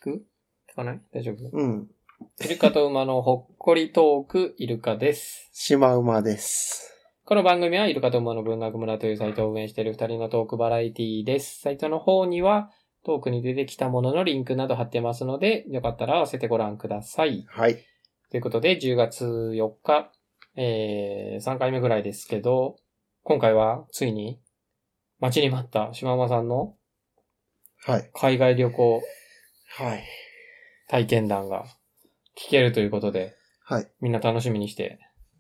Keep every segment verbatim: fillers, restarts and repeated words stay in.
く聞かない大丈夫うん。 イルカと馬のほっこりトーク、イルカです。 シマウマです。 この番組はイルカと馬の文学村というサイトを運営している二人のトークバラエティです。サイトの方にはトークに出てきたもののリンクなど貼ってますので、よかったら合わせてご覧ください。 はい。 ということで、じゅうがつよっか、えー、さんかいめぐらいですけど、今回はついに待ちに待った島間さんのはい。 海外旅行はい。 体験談が聞けるということで、 はい。 みんな楽しみにして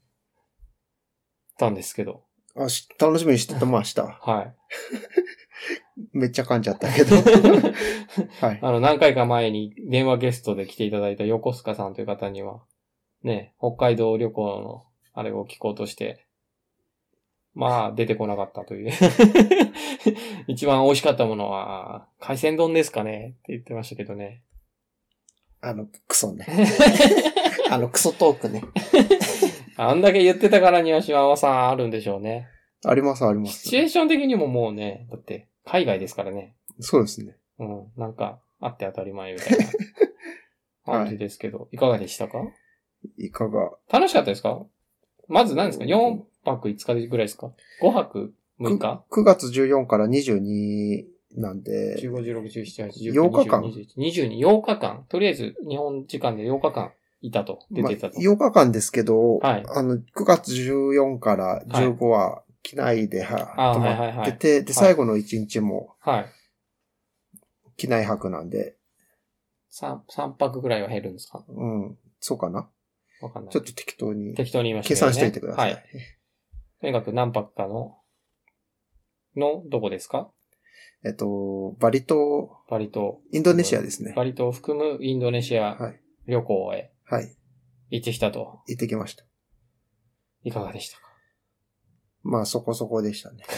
たんですけど。 あし楽しみにしてました。 はい。 めっちゃ噛んじゃったけど。はい。 あの、何回か前に電話ゲストで来ていただいた横須賀さんという方には、ね、北海道旅行のあれを聞こうとして、まあ、出てこなかったという。一番美味しかったものは、海鮮丼ですかねって言ってましたけどね。 あの、クソね。あの、クソトークね。 あんだけ言ってたからには島間さんあるんでしょうね。 ありますあります。 シチュエーション的にももうね、だって海外ですからね。 そうですね。 うん、なんか、あって当たり前みたいな感じですけど、はい、いかがでしたか？ いかが楽しかったですか？まず何ですか？ よん 泊いつかぐらいですか？ ご 泊むいか 9, 9月じゅうよっかからにじゅうになんで、 じゅうご、じゅうろく、じゅうしち、じゅうはち、じゅうようかかん。 にじゅう、にじゅうに、ようかかん。とりあえず日本時間でようかかんいたと、出てたと。 まあ、ようかかんですけど、 はい。 あの、くがつじゅうよっかからじゅうごは機内では、 はい、 泊まってて、 はいはいはい、 で、最後のいちにちも、 はい。 機内泊なんで、 3、三泊ぐらいは減るんですか？ うん、そうかな。 わかんない。 ちょっと適当に。 適当に言いました計算しといてください。 はい。とにかく何泊かの、の、どこですか？ えっと、バリ島。 バリ島。 インドネシアですね。 バリ島を含むインドネシア旅行へ。はい。行ってきたと。 行ってきました。 いかがでしたか？ まあそこそこでしたね。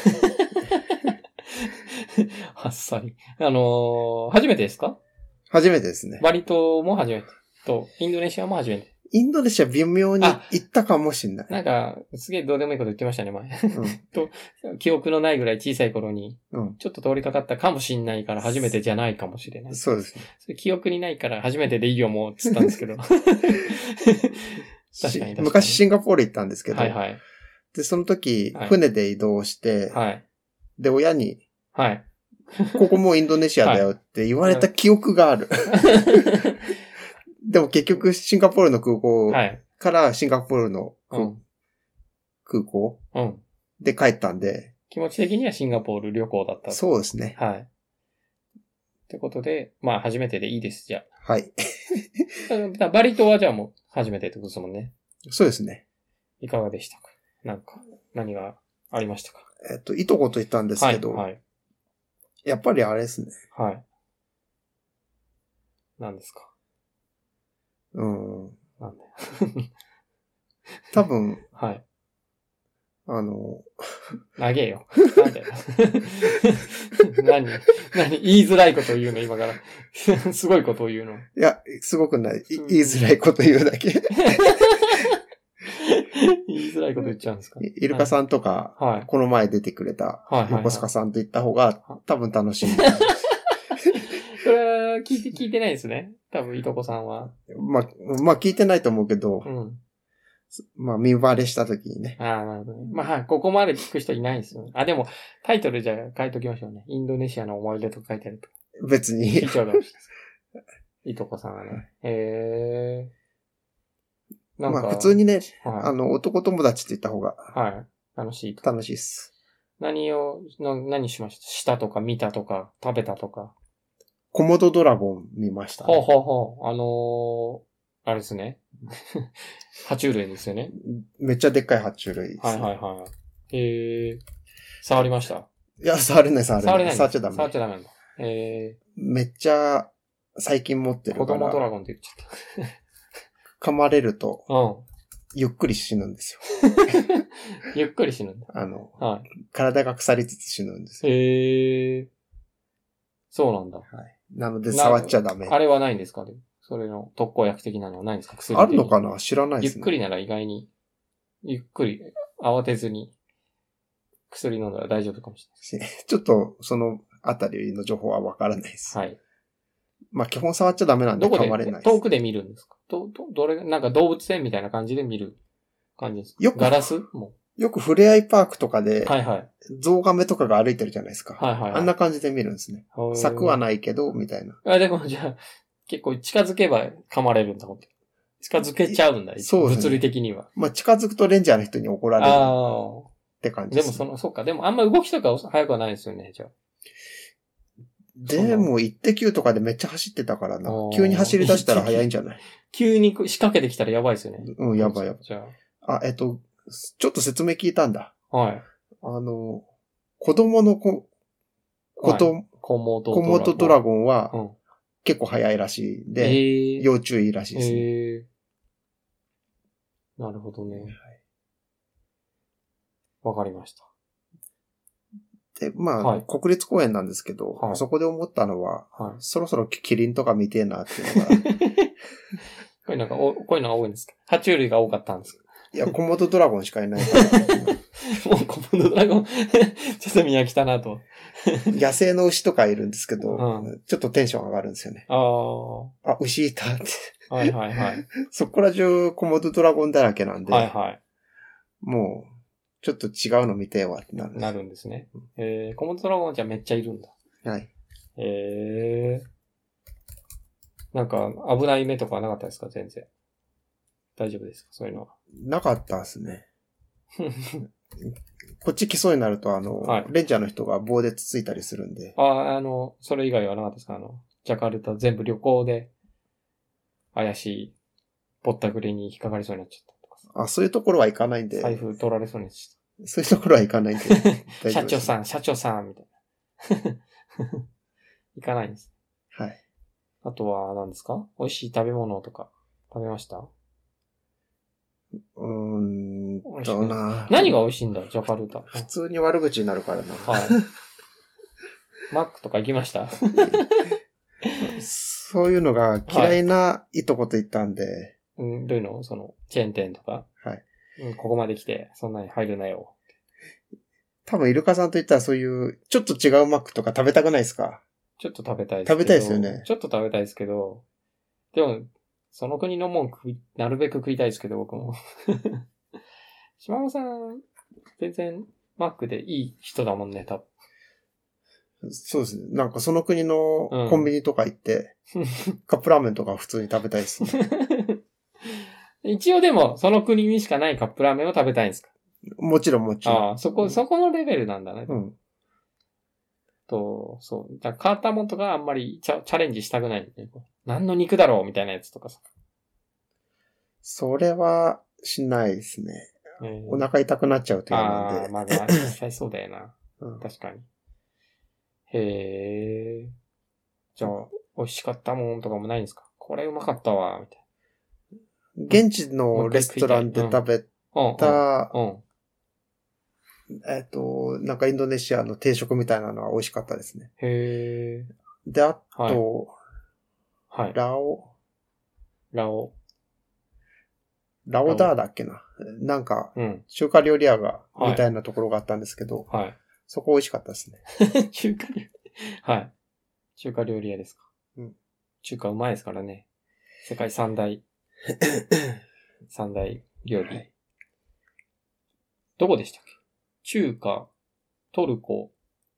あっさり。あのー、初めてですか？ 初めてですね。 バリ島も初めて。と、インドネシアも初めて。 インドネシア微妙に行ったかもしんない。 なんか、すげえどうでもいいこと言ってましたね、前。うん、と、記憶のないぐらい小さい頃に、うん、ちょっと通りかかったかもしんないから初めてじゃないかもしれない。 そうですね。 それ記憶にないから初めてでいいよもう、つったんですけど。確かに確かに。 昔シンガポール行ったんですけど、 はいはい。 で、その時、はい、船で移動して、はい、で、親に、 はい。 ここもうインドネシアだよって言われた記憶がある。でも結局シンガポールの空港からシンガポールの 空,、うん、空港で帰ったんで、 気持ち的にはシンガポール旅行だった。 そうですね。 はい。ってことで、まあ初めてでいいです、じゃあ。はい。 バリ島はじゃあもう初めてってことですもんね。 そうですね。 いかがでしたか？なんか、何がありましたか？ えっと、いとこと言ったんですけど、はいはい、やっぱりあれですね。 はい。何ですか？ うん。 なんで多分。 はい。 あの。 長えよ。なんだよ。何何言いづらいことを言うの今から。すごいことを言うの。 いや、すごくない。言いづらいこと言うだけ。 言いづらいこと言っちゃうんですか？ イルカさんとか、はい、この前出てくれた横須賀さんと行った方が多分楽しい。 それは聞いて、聞いてないですね。多分、いとこさんは。 まあ、まあ聞いてないと思うけど、うん、まあ見バレした時にね。 ああ、なるほどね。まあ、ここまで聞く人いないですよね。あ、でも、タイトルじゃあ書いときましょうね。インドネシアの思い出とか書いてあると。 別に。 聞いちゃうかもしれない。いとこさんはね。へえ。 なんか。まあ普通にね、はい、あの、男友達って言った方が。 はい。楽しいと。 楽しいっす。 何を、何しました？したとか見たとか食べたとか。 コモドドラゴン見ましたね。 ほうほうほう。あのー、あれですね。爬虫類ですよね。 めっちゃでっかい爬虫類です、 ね。はいはいはい。へえ。触りました？ いや、触れない触れない。 触れない。 触っちゃダメ。 触っちゃダメなんだ。へえ。 めっちゃ最近持ってるから。 子供ドラゴンって言っちゃった。 噛まれると、 うん。 ゆっくり死ぬんですよ。 ゆっくり死ぬんだ。 あの、 はい、 体が腐りつつ死ぬんですよ。 へえ。そうなんだ。 はい。なので触っちゃダメ。 あれはないんですかね？それの特効薬的なのはないんですか？薬あるのかな？知らないですね。 ゆっくりなら意外に、ゆっくり、慌てずに、薬飲んだら大丈夫かもしれない。 ちょっと、そのあたりの情報はわからないです。 はい。 まあ基本触っちゃダメなんで噛まれないです。 遠くで見るんですか？ど、ど、どれ、なんか動物園みたいな感じで見る感じですか？よく。ガラスもよくふれあいパークとかで、 はいはい。 ゾウガメとかが歩いてるじゃないですか。はいはい、はい。あんな感じで見るんですね。柵はないけど、みたいな。 あ、でもじゃあ、結構近づけば噛まれるんだ、近づけちゃうんだ、そうですね。物理的には。 まあ近づくとレンジャーの人に怒られる。ああ。って感じです、ね。でもその、そうか。でもあんま動きとか早くはないですよね、じゃあ。 でも、イッテ Q とかでめっちゃ走ってたからな。急に走り出したら早いんじゃない？ 急に仕掛けてきたらやばいですよね。 うん、やばいやばい。じゃあ。あ、えっと、ちょっと説明聞いたんだ。はい。あの、子供の子、子と、はい、子元ドラゴンは、うん、結構早いらしいんで、えー、要注意らしいですね。えー、なるほどね。わ、はい、かりました。 で、まあ、はい、国立公園なんですけど、はい、そこで思ったのは、はい、そろそろキリンとか見てえなっていうのが。 こういうのが、こういうのが多いんですか？爬虫類が多かったんですか？ いや、コモドドラゴンしかいないから。 もうコモドドラゴン、ちょっと見飽きたなと。 野生の牛とかいるんですけど、うん、ちょっとテンション上がるんですよね。ああ。あ、牛いたって。はいはいはい。そこら中コモドドラゴンだらけなんで。はいはい。もう、ちょっと違うの見てわってなる。 なるんですね。えー、コモドドラゴンじゃめっちゃいるんだ。はい。えー。なんか、危ない目とかなかったですか？全然。大丈夫ですか？そういうのは。 なかったですね。こっち来そうになると、あの、はい、レンジャーの人が棒でつついたりするんで。 ああ、あの、それ以外はなかったですか？あの、ジャカルタ全部旅行で、怪しい、ぼったくりに引っかかりそうになっちゃったとか。 あ、そういうところは行かないんで。 財布取られそうにした。 そういうところは行かないんで。 社長さん、社長さん、みたいな。行かないんです。はい。あとは何ですか？美味しい食べ物とか食べました？ うーんとな。 何が美味しいんだ、ジャカルタ。 普通に悪口になるからな。はい。 マックとか行きましたそういうのが嫌いないとこと言ったんで。 うん、どういうの？その、チェーン店とか。はい。うん、ここまで来て、そんなに入るなよ。 多分、イルカさんと言ったらそういう、ちょっと違うマックとか食べたくないですか？ ちょっと食べたいですけど。 食べたいですよね。 ちょっと食べたいですけど、でも、その国のもん食い、なるべく食いたいですけど、僕も。島尾さん、全然、マックでいい人だもんね、多分。そうですね。なんかその国のコンビニとか行って、うん、カップラーメンとか普通に食べたいですね。 一応でも、その国にしかないカップラーメンを食べたいんですか？ もちろんもちろん。 ああ、そこ、うん、そこのレベルなんだね。うん。と、そう。だから変わったもんとかあんまりチャ、チャレンジしたくないんで、何の肉だろうみたいなやつとかさ。 それはしないですね。えー、お腹痛くなっちゃうというなんで。 ああ、まだ実際そうだよな。うん、確かに。へえ。じゃあ、美味しかったもんとかもないんですか？これうまかったわ、みたいな。現地のレストランで食べた、うんうんうんえっと、なんかインドネシアの定食みたいなのは美味しかったですね。へー。で、あと、はい。ラオ。 ラオ。 ラオダーだっけな。なんか、中華料理屋が、みたいなところがあったんですけど、はい。そこ美味しかったですね。 中華料理はい。中華料理屋ですか。うん。中華うまいですからね。世界三大、三大料理。はい、どこでしたっけ？中華、トルコ。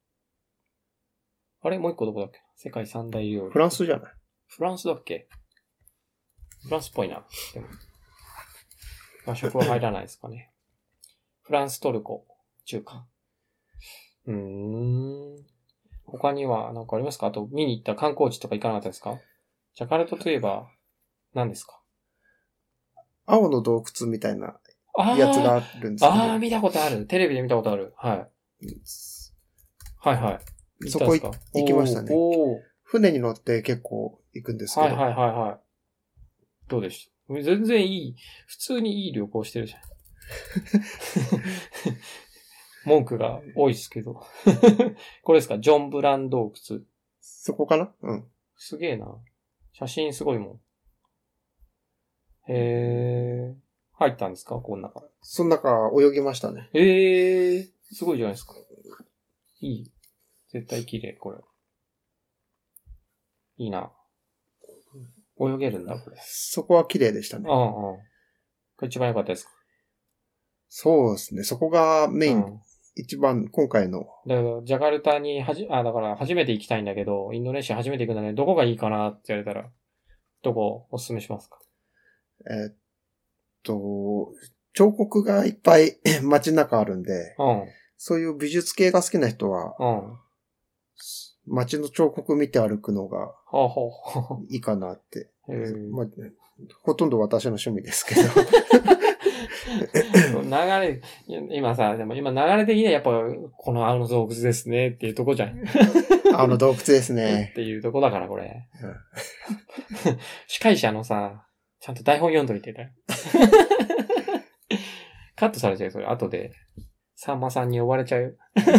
あれもう一個どこだっけ？世界三大料理。 フランスじゃない？ フランスだっけ？フランスっぽいな。でも和食は入らないですかね。フランス、トルコ、中華。うーん。他には何かありますか？あと見に行った観光地とか行かなかったですか？ジャカルタといえば何ですか？ 青の洞窟みたいなやつがあるんですけど。 ああ、見たことある。テレビで見たことある。はい。はいはい。 そこ行きましたね。船に乗って結構行くんですけど。 はいはいはいはい。どうでした？全然いい。普通にいい旅行してるじゃん。文句が多いですけど。これですか？ジョンブラン洞窟。 そこかな？うん。 すげえな。写真すごいもん。へー。入ったんですか？この中。 その中泳ぎましたね。 へー。すごいじゃないですか。いい。絶対綺麗、これ。いいな。 泳げるんだ、これ。 そこは綺麗でしたね。 ああ、ああ。これ一番良かったですか？ そうですね。そこがメイン、うん、一番今回の。 だから、ジャカルタにはじ、あ、だから初めて行きたいんだけど、インドネシア初めて行くんだけど、どこがいいかなって言われたら、どこをお勧めしますか？ えー、っと、彫刻がいっぱい街中あるんで、うん、そういう美術系が好きな人は、うん、街の彫刻見て歩くのがいいかなって。まあ、ほとんど私の趣味ですけど。 流れ、今さ、でも今流れ的にはやっぱこの青の洞窟ですねっていうとこじゃん。 青の洞窟ですね。 っていうとこだからこれ。うん、司会者のさ、ちゃんと台本読んどいてたよ。カットされちゃうよ、それ。後で。さんまさんに呼ばれちゃうよ。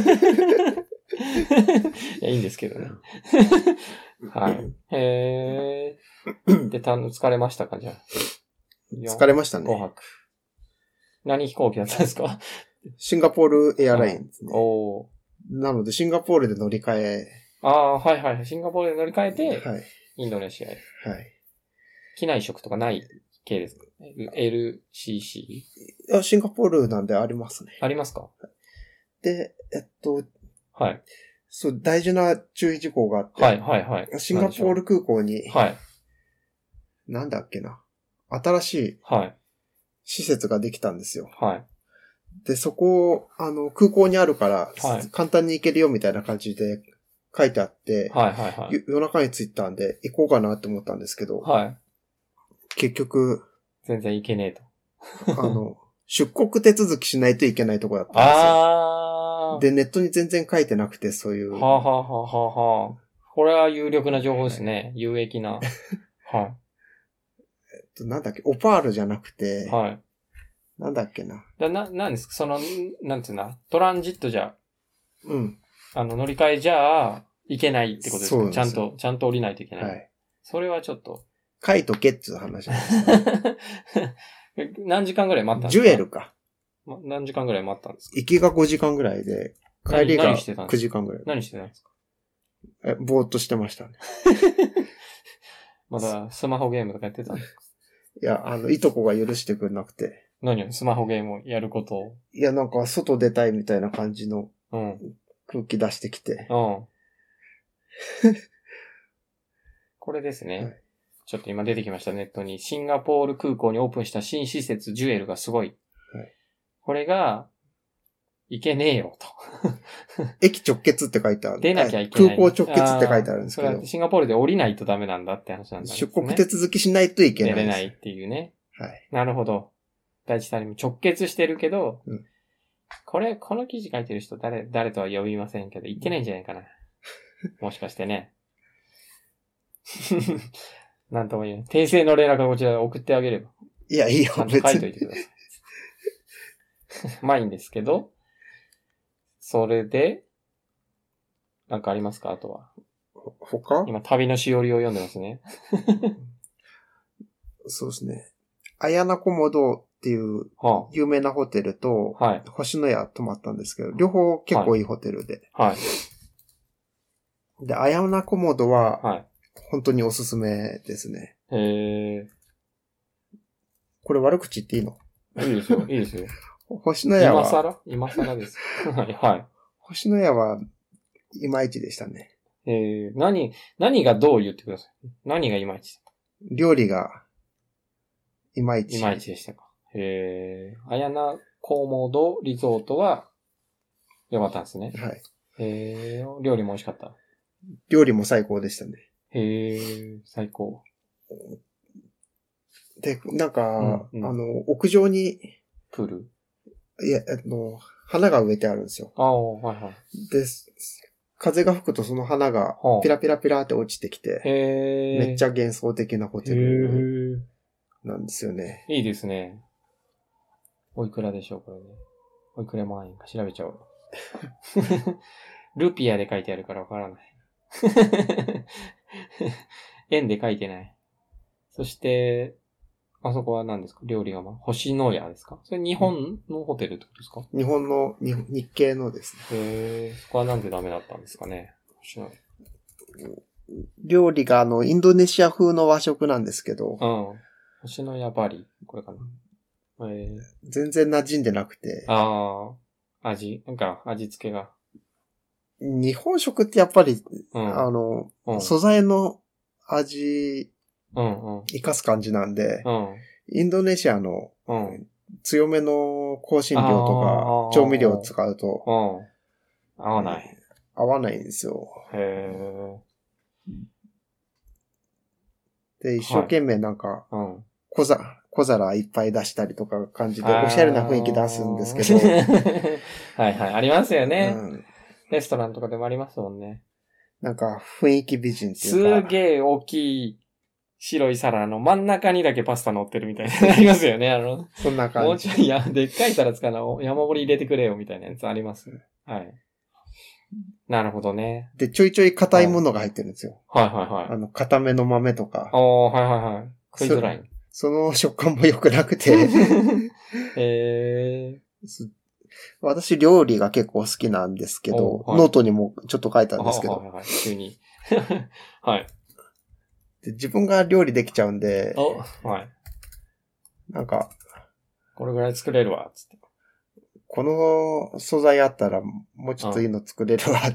いや、いいんですけどね。はい。へー。で、た疲れましたか、じゃあ。 疲れましたね。 ごはく。何飛行機だったんですか？ シンガポールエアラインですね。おー。なので、シンガポールで乗り換え。 ああ、はいはい。シンガポールで乗り換えて、はい。インドネシアへ。はい。機内食とかない系ですか？ エルシーシー？ いや、シンガポールなんでありますね。 ありますか？ で、えっと、はい。そう、大事な注意事項があって。はいはいはい。シンガポール空港に、はい。なんだっけな。新しい、はい。施設ができたんですよ。はい。で、そこ、あの、空港にあるから、はい、簡単に行けるよみたいな感じで書いてあって、はいはいはい。夜中に着いたんで行こうかなって思ったんですけど、はい。結局、 全然行けねえと。あの、出国手続きしないといけないとこだったんですよ。あー。で、ネットに全然書いてなくて、そういう。 はあ、はあはあはあ、これは有力な情報ですね。はい、有益な。はい。 えっと、なんだっけ、オパールじゃなくて、はい。なんだっけな。 だな、なんですかその、なんつうな、トランジットじゃ、うん。あの、乗り換えじゃ、いけないってことですか？そうです。ちゃんと、ちゃんと降りないといけない。はい。それはちょっと。 書いとけっていう話なんですね。 何時間ぐらい待ったんですか？ ジュエルか。 ま、何時間ぐらい待ったんですか？ 行きがごじかんぐらいで、帰りがくじかんぐらい。 何してたんですか？ え、ぼーっとしてましたね。 まだスマホゲームとかやってたんですか？ いや、あの、いとこが許してくれなくて。 何をスマホゲームをやることを。 いや、なんか、外出たいみたいな感じの空気出してきて。うん。 これですね。はい、ちょっと今出てきました、ネットに。シンガポール空港にオープンした新施設、ジュエルがすごい。はい、これが、いけねえよと。 駅直結って書いてある。 出なきゃいけない。 空港直結って書いてあるんですけど。それはシンガポールで降りないとダメなんだって話なんだね。 出国手続きしないといけない。 出れないっていうね。はい。なるほど。第一タイム直結してるけど、うん、これ、この記事書いてる人誰、誰とは呼びませんけど、行ってないんじゃないかな。もしかしてね。なんとも言えない。訂正の連絡をこちらで送ってあげれば。 いや、いいよ、 ちゃんと書いといてください。まあいいんですけど、それで、なんかありますかあとは。 他？ 今、旅のしおりを読んでますね。 そうですね。アヤナコモドっていう有名なホテルと、はい、星のや泊まったんですけど、両方結構いいホテルで。はい。はい、で、アヤナコモドは、はい、本当におすすめですね。へー。これ悪口言っていいの？ いいですよ、いいですよ。 星のやは。 今更今更です。はい、はい。 星のやはいまいちでしたね。 えー、何、何がどう言ってください。何がいまいち？ 料理がいまいち。 いまいちでしたか。へー。アヤナコモドリゾートは良かったんですね。はい。へー。料理も美味しかった。 料理も最高でしたね。 へー。最高。 で、なんか、うんうん、あの、屋上に、 プール？ いや、あの、花が植えてあるんですよ。 ああ、はいはい。 で、風が吹くとその花がピラピラピラって落ちてきて、へー。めっちゃ幻想的なホテルなんですよね。 いいですね。おいくらでしょう、これね。おいくら万円か調べちゃおう。ルピアで書いてあるからわからない。円で書いてない。そして、あそこは何ですか？料理がま、星のやですか？それ日本のホテルってことですか？ 日本の、日系のですね。 へー。そこはなんでダメだったんですかね？星のや。 料理があの、インドネシア風の和食なんですけど。 うん。星のやばりこれかな。えー、 全然馴染んでなくて。 ああ。味なんか、味付けが。 日本食ってやっぱり、うん、あの、うん、素材の味、うんうん、生かす感じなんで、うん、インドネシアの、うん、強めの香辛料とか調味料を使うと、 うん、合わない、 合わないんですよ。 へで、一生懸命なんか、はい、うん、小皿、小皿いっぱい出したりとか感じで、おしゃれな雰囲気出すんですけど。 はいはい、ありますよね、うん。レストランとかでもありますもんね。 なんか、雰囲気美人っていうか。すげえ大きい白い皿の真ん中にだけパスタ乗ってるみたいな。ありますよね、あの。 そんな感じ。 もうちょい、や、でっかい皿使うの山盛り入れてくれよみたいなやつあります。はい。なるほどね。 で、ちょいちょい硬いものが入ってるんですよ。 はいはいはい。 あの、硬めの豆とか。 ああ、はいはいはい。食いづらい。 そ, その食感も良くなくて。 へー。私、料理が結構好きなんですけど、はい、ノートにもちょっと書いたんですけど。 はいはい、急に。はい。 で。自分が料理できちゃうんで、 はい。なんか、 これぐらい作れるわ、つって。 この素材あったら、もうちょっといいの作れるわって。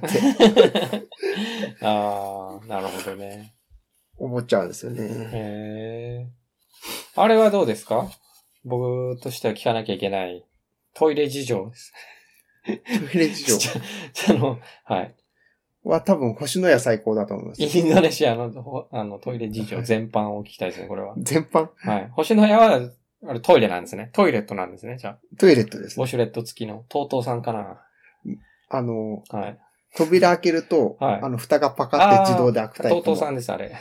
ああ、なるほどね。 思っちゃうんですよね。 へー。あれはどうですか？僕としては聞かなきゃいけない。トイレ事情です。 トイレ事情ちょ、ちょ、あの、はい。 は多分星のや最高だと思います。 インドネシアのあのトイレ事情全般を聞きたいですね、これは。 全般はい。星のやは、あれトイレなんですね。トイレットなんですね、じゃあ。 トイレットです、 ね。ウォシュレット付きの、トートーさんかな。 あの、 はい。 扉開けると、はい、あの、蓋がパカって自動で開くタイプの。 トートーさんです、あれ。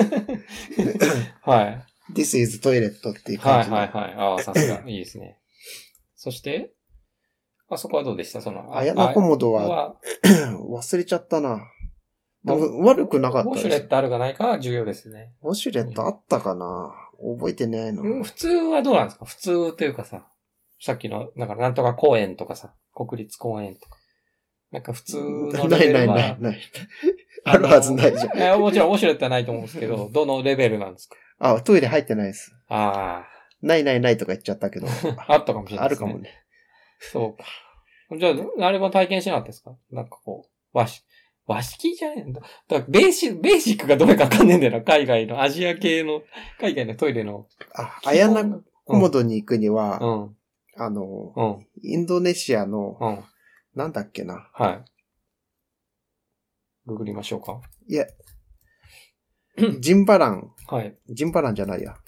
はい。 This is トイレットっていう感じの。 はいはいはい。ああ、さすが。いいですね。そして、あそこはどうでしたその、 あやなコモドは、忘れちゃったな。でも悪くなかったです。 ウォシュレットあるかないかは重要ですね。 ウォシュレットあったかな、覚えてないの、 うん。普通はどうなんですか普通というかさ、さっきの、だからなんとか公園とかさ、国立公園とか。なんか普通のレベルは。ないないないない。 あるはずないじゃん。 いや、もちろんウォシュレットはないと思うんですけど、どのレベルなんですかあ、トイレ入ってないです。 ああ。 ないないないとか言っちゃったけど。 あったかもしれないですね。あるかもね。 そうか。じゃあ、あれも体験しなかったですかなんかこう、和式、和式じゃないんだ。だからベーシック、ベーシックがどれかわかんねえんだよな。海外の、アジア系の、海外のトイレの。 あ、アヤナコモドに行くには、うん、あの、うん、インドネシアの、うん、なんだっけな。 はい。ググりましょうか。 いや、ジンバラン。 はい。 ジンバランじゃないや。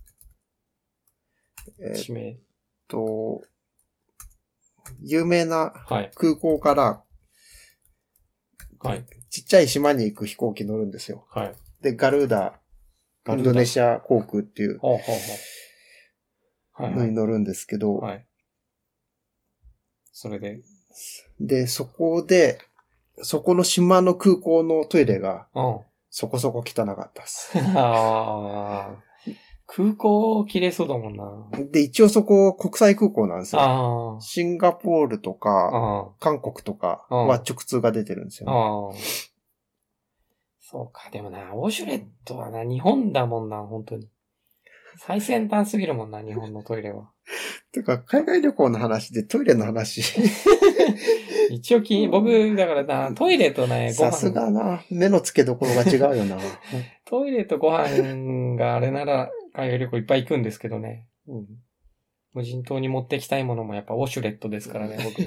えー、地名。 と、有名な空港から、 はい。 ちっちゃい島に行く飛行機乗るんですよ。 はい。 で、ガルーダ、インドネシア航空っていうのに乗るんですけど、 はい。それで。 で、そこで、そこの島の空港のトイレが、そこそこ汚かったです。 ああ。空港切れそうだもんな。 で、一応そこ国際空港なんですよ。シンガポールとか、韓国とかは直通が出てるんですよ、ね。 そうか、でもな、ウォシュレットはな、日本だもんな、本当に。最先端すぎるもんな、日本のトイレは。 てか、海外旅行の話でトイレの話。 一応き、僕、だからな、トイレとね、 ご飯。さすがな、目の付けどころが違うよな。 トイレとご飯があれなら、海外旅行いっぱい行くんですけどね。うん、無人島に持ってきたいものもやっぱウォシュレットですからね、僕。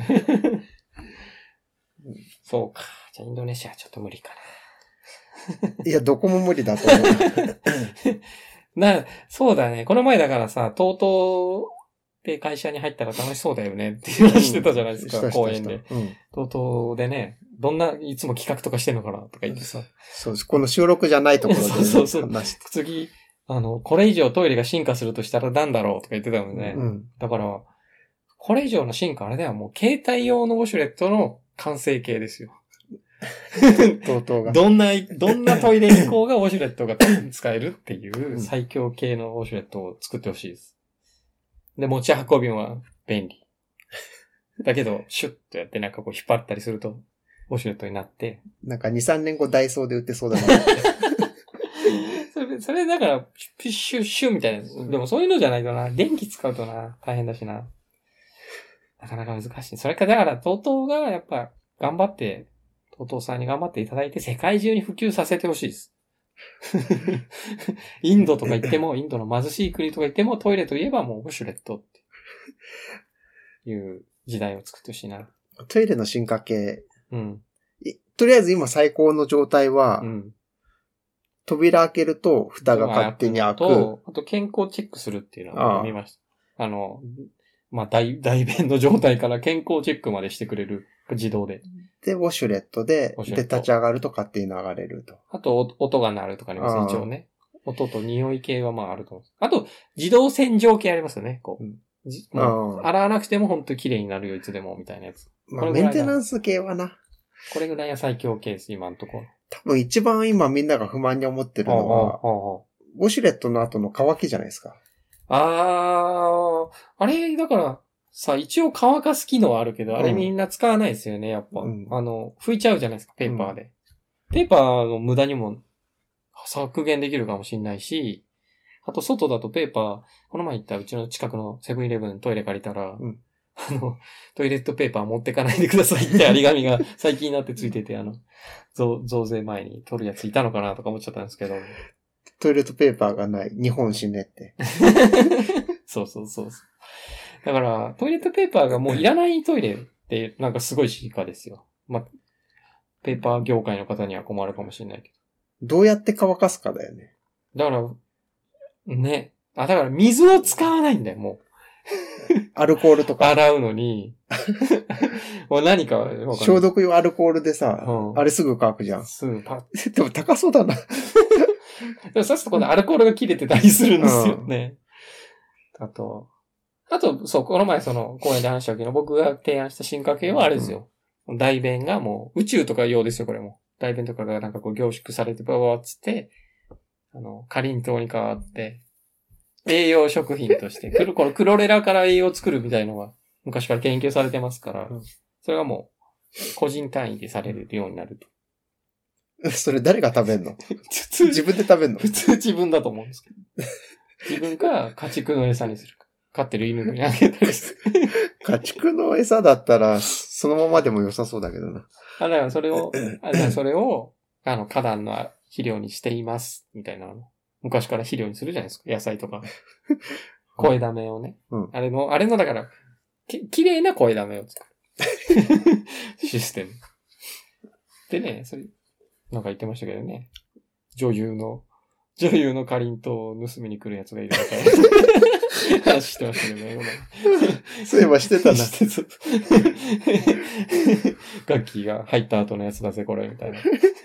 そうか。じゃあインドネシアはちょっと無理かな。いや、どこも無理だと思う。 な、そうだね。この前だからさ、とうとうで会社に入ったら楽しそうだよねっていう話してたじゃないですか、うん、公園で。とうとうでね、どんな、いつも企画とかしてんのかなとか言ってさ。 そうです。この収録じゃないところで、ね。 そうそうそう。次、あの、これ以上トイレが進化するとしたら何だろうとか言ってたもんね。うん、だから、これ以上の進化あれではもう携帯用のウォシュレットの完成形ですよ。 とうとうが。 どんな、どんなトイレ以降がウォシュレットが使えるっていう最強系のウォシュレットを作ってほしいです。で、持ち運びは便利。だけど、シュッとやってなんかこう引っ張ったりすると、ウォシュレットになって。 なんかに、さんねんごダイソーで売ってそうだな。 れ、それだから、プッシュシュみたいな。でもそういうのじゃないとな。電気使うとな、大変だしな。なかなか難しい。それか、だから、トートーがやっぱ、頑張って、トートーさんに頑張っていただいて、世界中に普及させてほしいです。インドとか行っても、インドの貧しい国とか行っても、トイレといえばもうウォシュレットっていう時代を作ってほしいな。 トイレの進化系。 うん。 とりあえず今最高の状態は、うん、扉開けると蓋が勝手に開く。 と、あと健康チェックするっていうのを見ました。あ, あの、まあ、大、大便の状態から健康チェックまでしてくれる。自動で。 で、ウォシュレットで、で、立ち上がると勝手に流れると。 あと、音が鳴るとかあります、一応ね。音と匂い系はまああると思う。あと、自動洗浄系ありますよね、こう。うん、もう洗わなくても本当に綺麗になるよ、いつでも、みたいなやつ。 まあ、メンテナンス系はな。 これぐらいが最強系です、今のところ。 多分一番今みんなが不満に思ってるのは、ウォシュレットの後の乾きじゃないですか。 あー、あれ、だから、さあ、一応乾かす機能はあるけど、あれみんな使わないですよね、やっぱ。うん、あの、拭いちゃうじゃないですか、ペーパーで。うん、ペーパーの無駄にも削減できるかもしれないし、あと外だとペーパー、この前行ったうちの近くのセブンイレブントイレ借りたら、うん、あの、トイレットペーパー持ってかないでくださいって張り紙が最近になってついてて、あの、増、増税前に取るやついたのかなとか思っちゃったんですけど。 トイレットペーパーがない。日本死ねって。 そうそうそうそう。だから、トイレットペーパーがもういらないトイレって、なんかすごい進化ですよ。まあ、ペーパー業界の方には困るかもしれないけど。どうやって乾かすかだよね。 だから、ね。あ、だから水を使わないんだよ、もう。 アルコールとか。 洗うのに。もう何かわかんない。 消毒用アルコールでさ、うん、あれすぐ乾くじゃん。 すぐパッ。 でも高そうだな。でもそうするとこのアルコールが切れてたりするんですよね。うん、あと、あと、そう、この前その公園で話した時の僕が提案した進化系はあれですよ。うん、大便がもう宇宙とか用ですよ、これも。大便とかがなんかこう凝縮されてバババッつって、あの、カリン糖に変わって、栄養食品として、このクロレラから栄養を作るみたいのが昔から研究されてますから、それがもう個人単位でされるようになると。それ誰が食べんの？自分で食べんの？ 普通自分だと思うんですけど。自分か家畜の餌にするか。飼ってる犬にあげたりする。 家畜の餌だったら、そのままでも良さそうだけどな。 あ、だからそれを、あ、だからそれを、あの、花壇の肥料にしています、みたいなの。昔から肥料にするじゃないですか。野菜とか。声だめをね。うん、あれの、あれのだから、き、綺麗な声だめを作る。システム。でね、それ、なんか言ってましたけどね。女優の、女優のかりんとうを盗みに来るやつがいるみたいな話してましたけどね。 そういえばしてたな。 ガッキーが入った後のやつだぜ、これ、みたいな。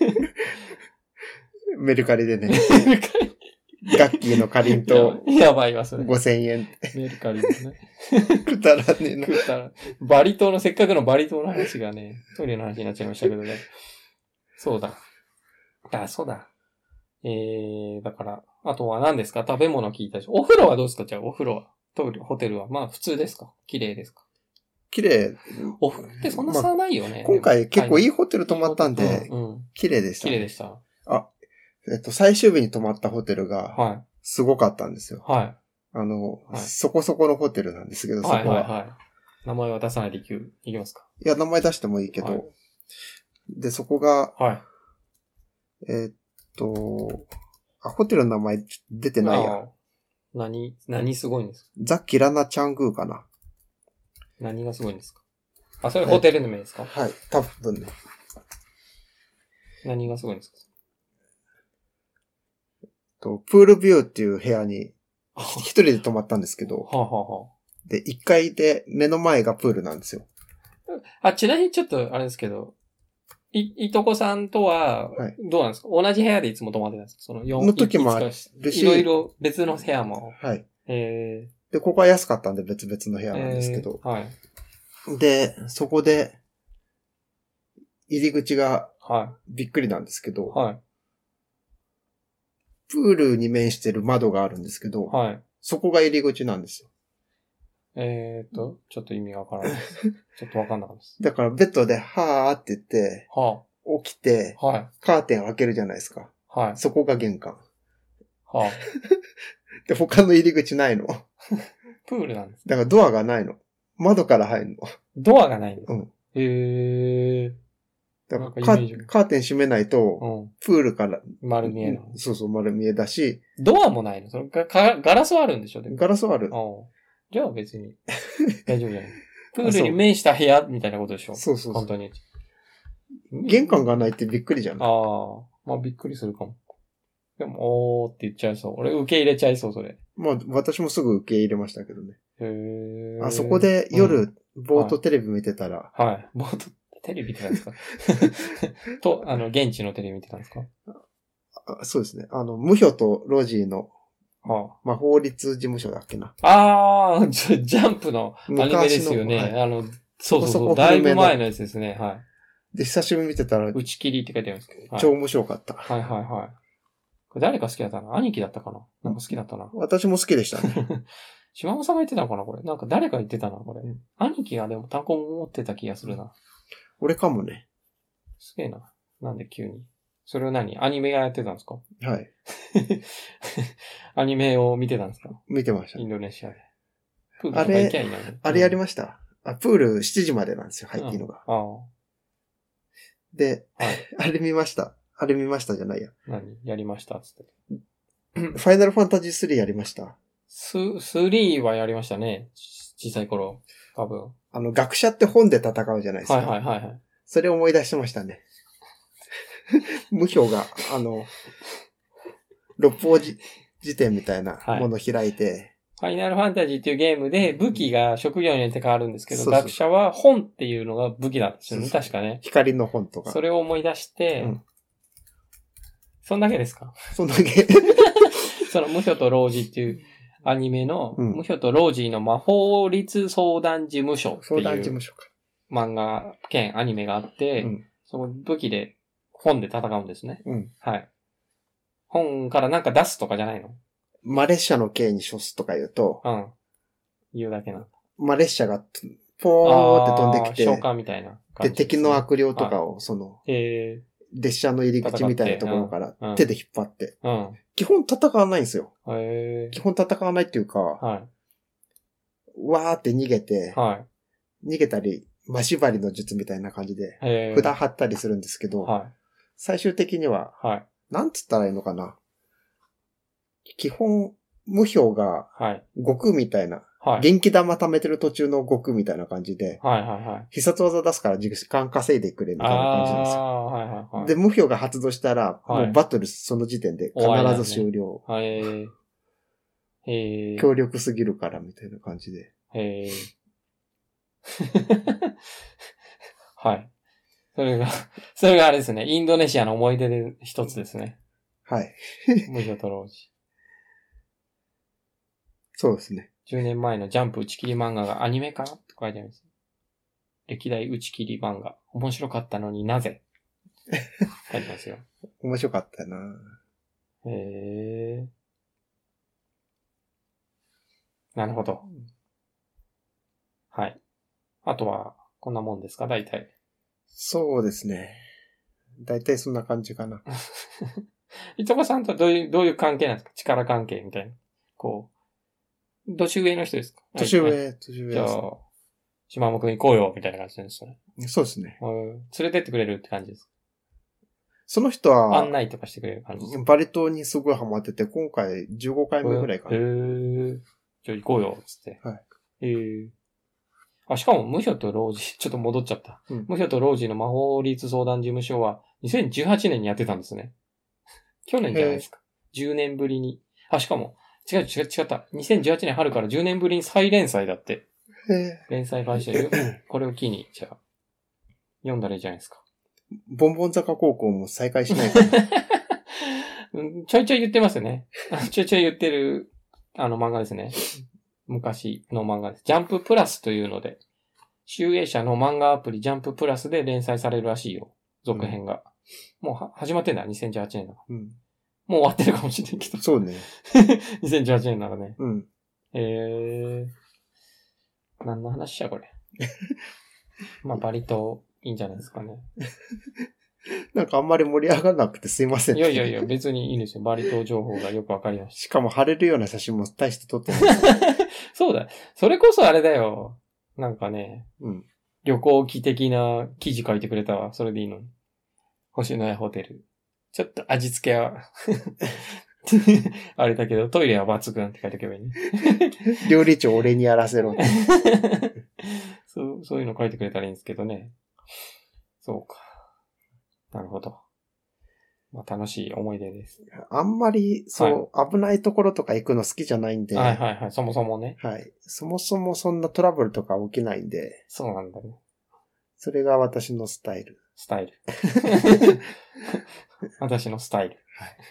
メルカリでね。ガッキーのかりんとう。 やばいわ、それ。 ごせんえん。 メルカリでね。 くだらねえな。 くだら。バリ島の、せっかくのバリ島の話がね、トイレの話になっちゃいましたけどね。そうだ。あ、そうだ。えー、だから、あとは何ですか？食べ物聞いたし。お風呂はどうですか？じゃあ、お風呂は。トイレ、ホテルは。まあ、普通ですか？綺麗ですか？ 綺麗。 お風呂ってそんな差ないよね。 まあ、今回結構いいホテル泊まったんで、うんうん、綺麗でした、 ね。綺麗でした。 あ、えっと、最終日に泊まったホテルが、はい。すごかったんですよ。 はい。 あの、はい、そこそこのホテルなんですけど、そこは。はいはいはい。 名前は出さないでいきますか？ いや、名前出してもいいけど、はい、で、そこが、はい。えー、っと、あ、ホテルの名前出てないや。 何、何すごいんですか？ ザ・キラナ・チャングーかな。 何がすごいんですか？あ、それホテルの名ですか？ はい、多分ね。 何がすごいんですか？ と、プールビューっていう部屋に一人で泊まったんですけど、はあはあ、で、いっかいで目の前がプールなんですよ。 あ、ちなみにちょっとあれですけど、い、いとこさんとは、どうなんですか？はい、同じ部屋でいつも泊まってたんですか？そのよんの時もあるし、いろいろ別の部屋も。 はい。 えー、で、ここは安かったんで別々の部屋なんですけど、 えー、はい。 で、そこで、入り口が、びっくりなんですけど、はい。プールに面してる窓があるんですけど、はい。そこが入り口なんですよ。 えーと、ちょっと意味がわからないです。ちょっとわかんなかったです。 だからベッドで、はーって言って、はあ、起きて、はい。カーテン開けるじゃないですか。はい。そこが玄関。 はあ。 で、他の入り口ないの。 プールなんです。 だからドアがないの。窓から入るの。 ドアがないんです。 うん。 へえ。 だからカー、カーテン閉めないと、うん、プールから。 丸見えなの。 そうそう、丸見えだし。 ドアもないのそのかかガラスはあるんでしょガラスはある。 じゃあ別に、大丈夫じゃない。プールに面した部屋みたいなことでしょそうそうそう。 本当に。 玄関がないってびっくりじゃん。 ああ。まあびっくりするかも。でも、おーって言っちゃいそう。俺受け入れちゃいそう、それ。 まあ私もすぐ受け入れましたけどね。 へー。 あそこで夜、うん、ぼーっとテレビ見てたら。 はい。はい、ぼーっとテレビ見てたんですかと、あの、現地のテレビ見てたんですかあそうですね。あの、ムヒョとロジーの、 はあ、 まあ、法律事務所だっけな。 ああ、ジャンプのアニメですよね。はい、あの、そうそうそう、だいぶ前のやつですね。はい。 で、久しぶりに見てたら、 打ち切りって書いてあるんですけど。 はい、超面白かった。 はいはいはい。これ誰か好きだったな兄貴だったかななんか好きだったな。 私も好きでしたね。 島尾さんが言ってたのかなこれ。なんか誰か言ってたな、これ。うん、兄貴がでも単行本持ってた気がするな。 俺かもね。 すげえな。なんで急に。それを何アニメがやってたんですかはい。 アニメを見てたんですか見てました。 インドネシアで。プールとか行きゃいいのに。 あれ、あれやりました。あ、プールしちじまでなんですよ、入っていいのが。うん、ああ。で、はい、あれ見ました。あれ見ましたじゃないや。 何やりましたつって。 ファイナルファンタジースリーやりました。 ス、スリーはやりましたね。小さい頃。多分。 あの、学者って本で戦うじゃないですか。 はいはいはいはい。 それを思い出してましたね。無表が、あの、六法辞典みたいなものを開いて、はい、 ファイナルファンタジーっていうゲームで武器が職業によって変わるんですけど、そうそう学者は本っていうのが武器なんですよね。そうそう確かね。 光の本とか。 それを思い出して、うん、そんだけですかそんだけ。 その、ムヒョとロージっていうアニメの、うん、ムヒョとロージの魔法律相談事務所っていう漫画兼アニメがあって、うん、その武器で本で戦うんですね。うん、はい。本からなんか出すとかじゃないのマレッシャの刑に処すとか言うと、 うん。言うだけな。 マレッシャがポーって飛んできて、 召喚みたいなで、ね。で、敵の悪霊とかを、その、えー、列車の入り口みたいなところから手で引っ張って、うんうん、基本戦わないんですよ。へ基本戦わないっていうか、はい、わーって逃げて、はい、逃げたり、真縛りの術みたいな感じで、札貼ったりするんですけど、はい、最終的には、はい、なんつったらいいのかな。基本、無表が、悟空みたいな、はい、元気玉貯めてる途中の悟空みたいな感じで、はいはいはい、必殺技出すから時間稼いでくれみたいな感じなんですよ。はいはいはい、で、無表が発動したら、はい、もうバトルその時点で必ず終了。はい、へ強力すぎるからみたいな感じで。へはい。それが、それがあれですね。インドネシアの思い出で一つですね。 はい。 無表と老ジ。 そうですね。 じゅうねんまえのジャンプ打ち切り漫画がアニメ化って書いてあるんです。歴代打ち切り漫画。面白かったのになぜ書いてますよ。 面白かったなへえ。なるほど。はい。あとは、こんなもんですか大体。 そうですね。大体そんな感じかな。 いとこさんとはどういう、どういう関係なんですか力関係みたいな。こう、年上の人ですか年上、年上です。 じゃあ、島本くん行こうよ、みたいな感じですね。 そうですね。 連れてってくれるって感じですかその人は、 案内とかしてくれる感じですかバリ島にすごいハマってて、今回じゅうごかいめぐらいかな。へー。じゃあ行こうよ、つって。はい。へー。あ、しかも、無表と老ジ、ちょっと戻っちゃった。うん、無表と老ジの魔法律相談事務所は、にせんじゅうはちねんにやってたんですね。去年じゃないですか。じゅうねんぶりに。あ、しかも、違う違う違った。にせんじゅうはちねん春からじゅうねんぶりに再連載だって。連載開始してる。これを機に、じゃあ、読んだらいいじゃないですか。 ボンボン坂高校も再開しないかな。 ちょいちょい言ってますよね。ちょいちょい言ってる、あの漫画ですね。昔の漫画です。ジャンププラスというので、集英社の漫画アプリジャンププラスで連載されるらしいよ。続編が。うん、もうは始まってんだ、にせんじゅうはちねんだから、うん。もう終わってるかもしれないけど。 そうね。 にせんじゅうはちねんならね。うん。えー。何の話や、これ。まあ、バリ島、いいんじゃないですかね。 なんかあんまり盛り上がらなくてすいません。 いやいやいや、別にいいんですよ。バリ島情報がよくわかりました。 しかも晴れるような写真も大して撮ってない。 そうだ。それこそあれだよ。なんかね、 うん、 旅行記的な記事書いてくれたわ。それでいいのに。星のやホテル。ちょっと味付けは、あれだけど、トイレは抜群って書いておけばいいね。 料理長俺にやらせろ。 そう、そういうの書いてくれたらいいんですけどね。そうか。なるほど。まあ楽しい思い出です。 あんまり、そう、はい、危ないところとか行くの好きじゃないんで。 はいはいはい。そもそもね。 はい。そもそもそんなトラブルとか起きないんで。 そうなんだね。 それが私のスタイル。 スタイル。私のスタイル。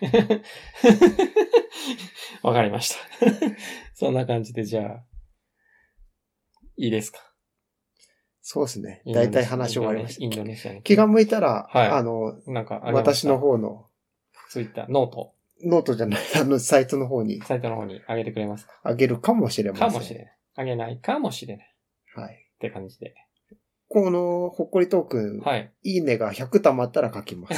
わかりました。そんな感じでじゃあ、いいですか。 そうですね。だいたい話終わりました。 インドネシアに。 気が向いたら、はい、あの、 なんか私の方の、 ツイッター、ノート。 ノートじゃない、あの、サイトの方に。 サイトの方に上げてくれますか？ 上げるかもしれません。 かもしれない。上げないかもしれない。 はい。 って感じで。 この、ほっこりトーク、はい。いいねがひゃく溜まったら書きます。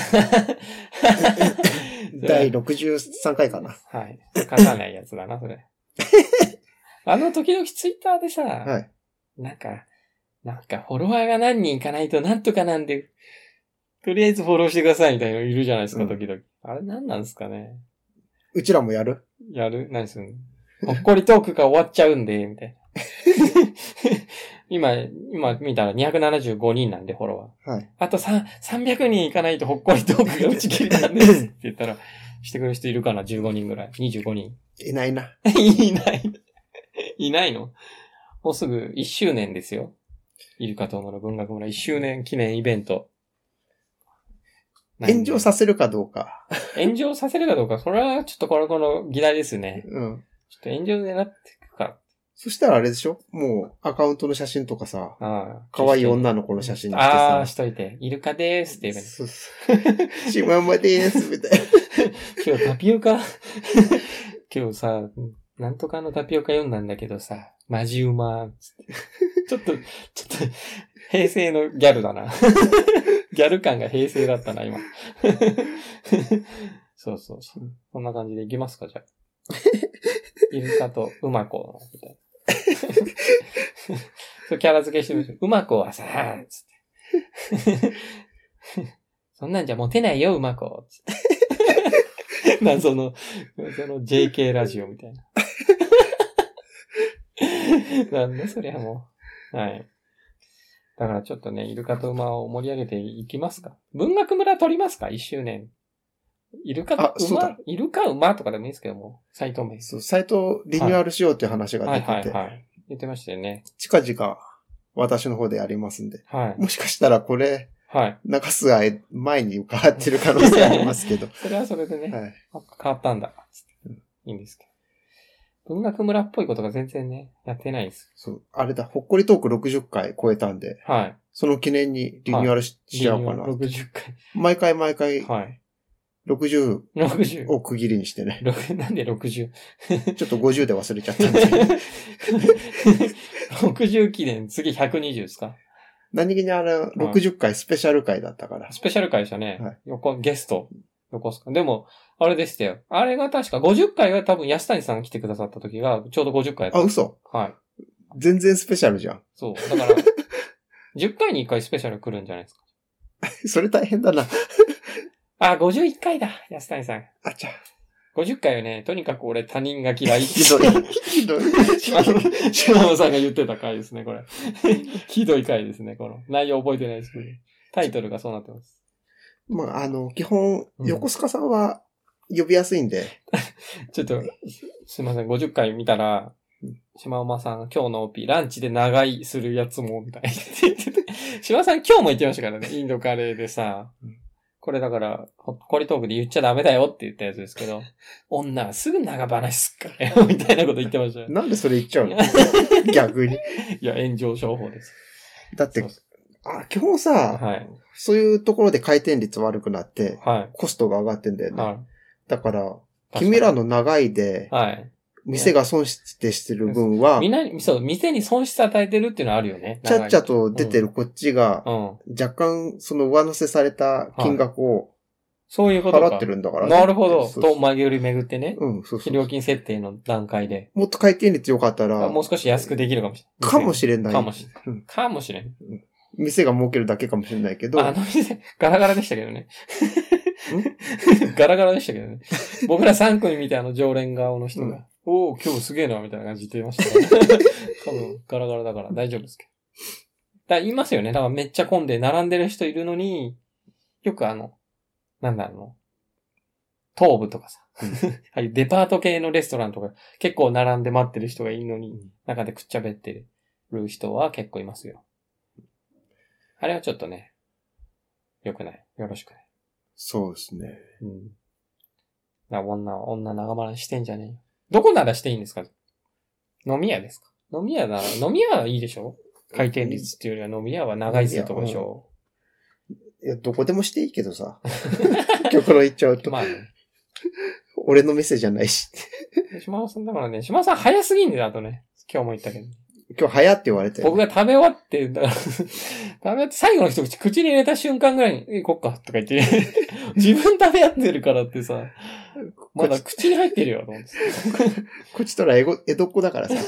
だいろくじゅうさんかいかな。 はい。書かないやつだな、それ。あの、時々ツイッターでさ、はい。なんか、なんか、フォロワーが何人いかないとなんとかなんで、とりあえずフォローしてくださいみたいなのいるじゃないですか、時々。うん、あれ何なんですかね。 うちらもやる？ やる？何するの？ほっこりトークが終わっちゃうんで、みたいな。今、今見たらにひゃくななじゅうごにんなんで、フォロワー。はい。あとさんびゃくにんいかないとほっこりトークが打ち切りなんですって言ったら、してくれる人いるかな？ じゅうごにんぐらい。にじゅうごにん。 いないな。 いない。いないの？もうすぐいっしゅうねんですよ。イルカ島の文学村いっしゅうねん記念イベント。 炎上させるかどうか。 炎上させるかどうか、それはちょっとこのこの議題ですね。うん。ちょっと炎上でなっていくか。 そしたらあれでしょ？もうアカウントの写真とかさ、可愛い女の子の写真にしてさ。 ああ、しといて。イルカでーすって言えばいい。そうそう。シマウマでーす、みたいな。 今日タピオカ今日さ、なんとかのタピオカ読んだんだけどさ、マジうまーつって。ちょっと、ちょっと、平成のギャルだな。ギャル感が平成だったな、今。そうそうそう。こんな感じでいきますか、じゃあ。イルカとうまこみたいな。そう、キャラ付けしてみましょう。うまこはさ、つって。そんなんじゃモテないよ、うまこ。つって。なんその、その ジェーケー ラジオみたいな。なんだそりゃもう。はい。だからちょっとね、イルカと馬を盛り上げていきますか。文学村撮りますか？ いっ 周年。イルカと馬イルカ馬とかでもいいですけども、サイト名。 そう、サイトリニューアルしようっていう話が出てて。はい、はい、はいはい。 言ってましたよね。 近々、私の方でやりますんで。はい。もしかしたらこれ、はい。流す前に変わってる可能性ありますけど。 それはそれでね。はい。変わったんだ。うん、いいんですけど。文学村っぽいことが全然ね、やってないです。 そう。あれだ、ほっこりトークろくじゅっかい超えたんで。はい。その記念にリニューアル し,、はい、しちゃおうかな。 ろくじゅっかい。 毎回毎回。はい。ろくじゅう。 ろくじゅう。 を区切りにしてね。 なんでろくじゅう ちょっとごじゅうで忘れちゃったんで。 ろくじゅう記念、次ひゃくにじゅうですか？ 何気にあの、ろくじゅっかいスペシャル回だったから。 スペシャル回でしたね。はい。横、ゲスト。横すか。でも、あれでしたよ。あれが確かごじゅっかいは多分安谷さんが来てくださった時がちょうどごじゅっかいだった。 あ、嘘？はい。全然スペシャルじゃん。 そう。だから、じゅっかいにいっかいスペシャル来るんじゃないですか。 それ大変だな。 あ、ごじゅういっかいだ。安谷さん。 あちゃ。 ごじゅっかいはね、とにかく俺他人が嫌い。 ひどい。ひどい。 島野さんが言ってた回ですね、これ。ひどい回ですね、この。内容覚えてないですけど。タイトルがそうなってます。 まあ、あの、基本、横須賀さんは呼びやすいんで。 うん、ちょっと、すいません、ごじゅっかい見たら、島馬さん、今日のオピ、ランチで長居するやつも、みたいな言ってて。島さん今日も言ってましたからね、インドカレーでさ。これだから、ほっこりトークで言っちゃダメだよって言ったやつですけど、女はすぐ長話すっからよ、みたいなこと言ってましたよ。 なんでそれ言っちゃうの逆に。 いや、炎上商法です。 だって、あ、基本さ、はい、そういうところで回転率悪くなって、はい、コストが上がってんだよね。はい、だから、君らの長いで、はい、 店が損失してる分は、 みんな、そう、店に損失与えてるっていうのはあるよね。 ちゃっちゃと出てるこっちが、若干その上乗せされた金額を、 そういうことか。 払ってるんだからね。なるほど。と、曲げ巡ってね。 うん、そうそう。 料金設定の段階で。 もっと回転率良かったら、 もう少し安くできるかもしれない。 かもしれない。 かもしれない。うん、かもしれない。 店が儲けるだけかもしれないけど。 あの店、ガラガラでしたけどね。ガラガラでしたけどね。僕らさん組見てあの常連顔の人が、うん、おお、今日すげえな、みたいな感じで言ってましたね。多分、ガラガラだから大丈夫ですけど。だ言いますよね。だからめっちゃ混んで並んでる人いるのに、よくあの、なんだろう、東部とかさ、ああいうデパート系のレストランとか結構並んで待ってる人がいるのに、中でくっちゃべってる人は結構いますよ。あれはちょっとね、良くない。よろしくない。 そうですね。 うん。だ女、女長話してんじゃねえよ。どこならしていいんですか？飲み屋ですか？飲み屋なら、飲み屋はいいでしょ？回転率っていうよりは飲み屋は長いするとこでしょ？ いや、どこでもしていいけどさ。極論言っちゃうと。まあね。俺の店じゃないし。 島尾さんだからね、島尾さん早すぎんだよ、あとね。今日も言ったけど。 今日早って言われて、 ね。僕が食べ終わって、だから食べ終わって最後の一口口に入れた瞬間ぐらいに、行こっか、とか言って、自分食べ合ってるからってさ、まだ口に入ってるよ、と思って。 こっちとら江戸っ子だからさ。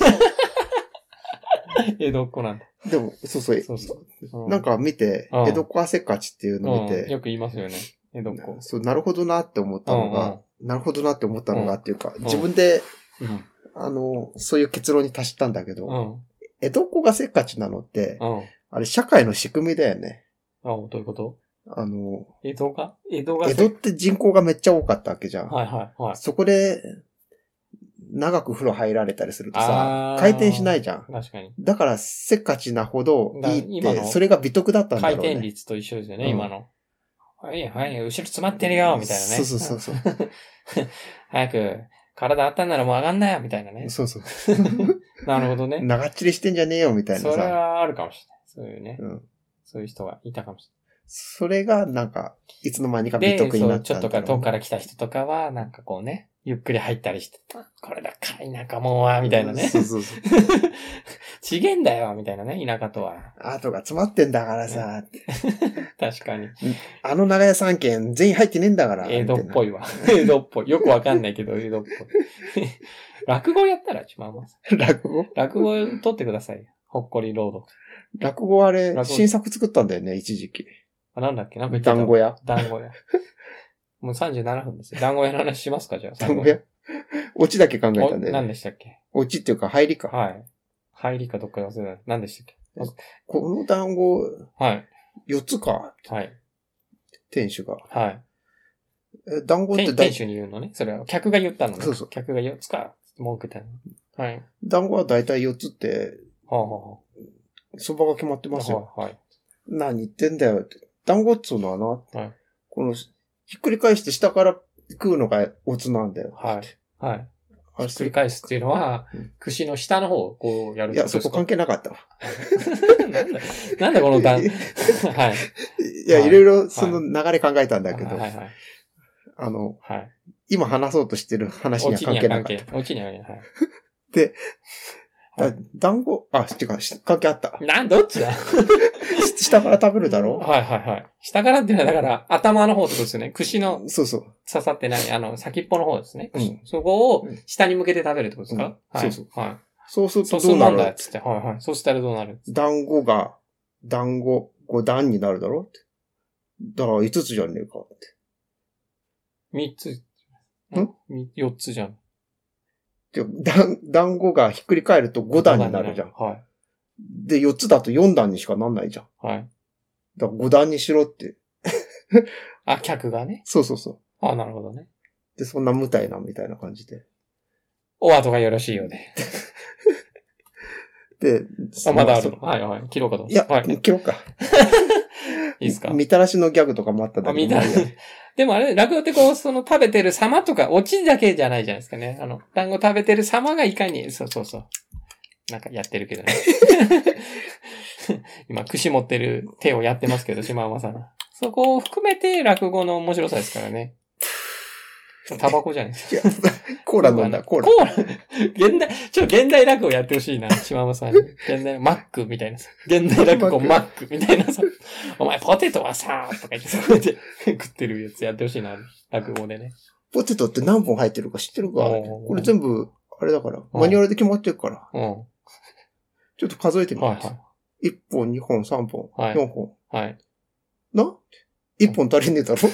江戸っ子なんだ。 でも、そうそう。そうそう、うん、なんか見て、江戸っ子汗っかちっていうのを見て、 うん、よく言いますよね。江戸っ子。 そう、なるほどなって思ったのが、うんうん、なるほどなって思ったのがっていうか、 うん、 自分で、うん、あの、そういう結論に達したんだけど、うん、江戸っ子がせっかちなのって、うん、あれ社会の仕組みだよね。 ああ、どういうこと？ あの、 江戸が江戸が江戸って人口がめっちゃ多かったわけじゃん。 はいはいはい。 そこで、長く風呂入られたりするとさ、回転しないじゃん。 確かに。 だからせっかちなほどいいって、それが美徳だったんだろうね。 回転率と一緒ですよね、うん、今の。はいはい、後ろ詰まってるよ、みたいなね。 そうそうそうそう。 早く、体あったんならもう上がんなよ、みたいなね。 そうそう。 なるほどね。 長っちりしてんじゃねえよ、みたいなさ。 それはあるかもしれない。そういうね。うん。そういう人がいたかもしれない。 それが、なんか、いつの間にか美徳になったんだろう、ね。 で、そう、ちょっとか遠くから来た人とかは、なんかこうね、ゆっくり入ったりして、これだから田舎もんは、みたいなね。 そうそうそう。 ちげんだよ、みたいなね、田舎とは。 あとが詰まってんだからさ。 確かに。 あの長屋三軒全員入ってねえんだから。 江戸っぽいわ。江戸っぽい。よくわかんないけど、江戸っぽい。落語やったら、ちまうまさ。 落語落語撮ってください。ほっこりロード。 落語あれ、新作作ったんだよね、一時期。 あ、なんだっけなんか言ってた。 団子屋。 団子屋。もうさんじゅうななふんですよ。団子屋の話しますかじゃあ。 団子屋オチだけ考えたんだよね。 何でしたっけオチっていうか入りか。 はい。入りかどっかで忘れた。何でしたっけこの団子、 はい。 よっつか。 はい。 店主が。 はい。 え、団子って店主に言うのね。それは客が言ったのね。 そうそう。 客がよっつか。文句言ったの。はい。 団子はだいたいよっつって、 はあはあ、 そばが決まってますよ。 はい。はい、 何言ってんだよって。団子っつうのはな、 はい、 この、ひっくり返して下から食うのがおつなんだよ。 はい。はい。ひっくり返すっていうのは、うん、串の下の方をこうやるってことですか？ いや、そこ関係なかったわ。 なんだ、なんだこの段。はい。 いや、はい、いろいろその流れ考えたんだけど、 はいはい、 あの、 はい、 今話そうとしてる話には関係なかった。 オチには関係ない。はい。 で、だ団子、あ、違う、関係あった。 なん、どっちだ下から食べるだろ？ はいはいはい。下からっていうのはだから頭の方ってことですよね。串のそうそう刺さってない、あの、先っぽの方ですね。うん、そこを下に向けて食べるってことですか？うんはい、そうそう。 はい。 そうするとどうなる？そうするんだっつって。はいはい。そうしたらどうなる？ 団子が、団子、ご段になるだろって。だからいつつじゃねえかって。 みっつ。 ん ? よっつじゃん。 団、団子がひっくり返るとご段になるじゃん。 はい。 で、よっつだとよん段にしかなんないじゃん。 はい。 だからご段にしろって。 あ、客がね。 そうそうそう。 あ、なるほどね。 で、そんな無体なみたいな感じで。 お後がよろしいようで。 で、 あ、まだあるの。はいはい。切ろうかと。 いや、 はい、 切ろうか。 いいっすか？ みたらしのギャグとかもあっただけど。 あ、みたらし。でもあれ、落語ってこう、その食べてる様とか、オチだけじゃないじゃないですかね。あの、団子食べてる様がいかに、そうそうそう。なんかやってるけどね。今、串持ってる手をやってますけど、島山さん。そこを含めて落語の面白さですからね。 タバコじゃないですか。コーラ飲んだ、コーラ。 コーラ現代、ちょ、現代落語やってほしいな、島間さんに。現代、マックみたいなさ。現代落語マックみたいなさ。お前ポテトはさ、とか言ってそれで食ってるやつやってほしいな、落語でね。 ポテトって何本入ってるか知ってるか？これ全部、あれだから、マニュアルで決まってるから。うん。ちょっと数えてみます。はいはい。いっぽん、にほん、さんぼん、はい、よんほん。はい。な？ いっ 本足りねえだろ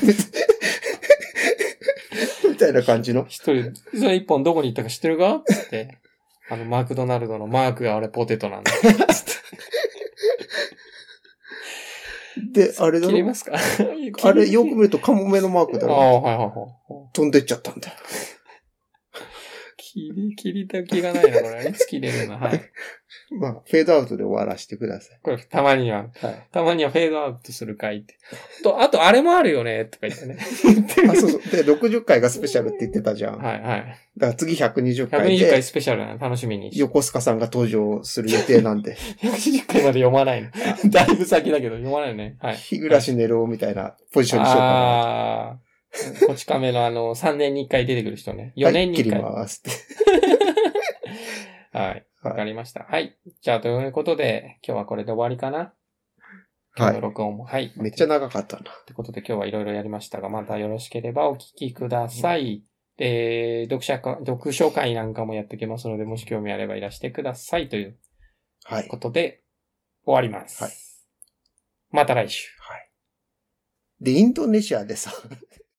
みたいな感じの。 一人、それいっぽんどこに行ったか知ってるかつって。あの、マクドナルドのマークがあれポテトなんだ。 で、あれだろ？ 切りますか？ あれよく見るとカモメのマークだろ？ああ、はいはいはい。飛んでっちゃったんだよ。 切り、切りた気がないな、これ。いつ切れるの？はい。 まあ、フェードアウトで終わらせてください。 これ、たまには。はい。たまにはフェードアウトする回って。と、あと、あれもあるよね、とか言ってね。 あ、そうそう。で、ろくじゅっかいがスペシャルって言ってたじゃん。はいはい。だから次ひゃくにじゅっかいで。ひゃくにじゅっかいスペシャルなの楽しみに。 横須賀さんが登場する予定なんで。 ひゃくにじゅっかいまで読まないの。だいぶ先だけど、読まないよね。はい。 日暮らし寝ろみたいなポジションにしようかな。ああ。こち亀のあの、さんねんにいっかい出てくる人ね。よねんにいっかい。はい、切りますって。はい。わかりました。はい。じゃあ、ということで、今日はこれで終わりかな？今日の録音も。はい。 めっちゃ長かったな。 ということで、今日はいろいろやりましたが、またよろしければお聞きください。うん、で、読者か、読書会なんかもやってきますので、もし興味あればいらしてくださいという。はい。ことで、終わります。はい。また来週。はい。 で、インドネシアでさ、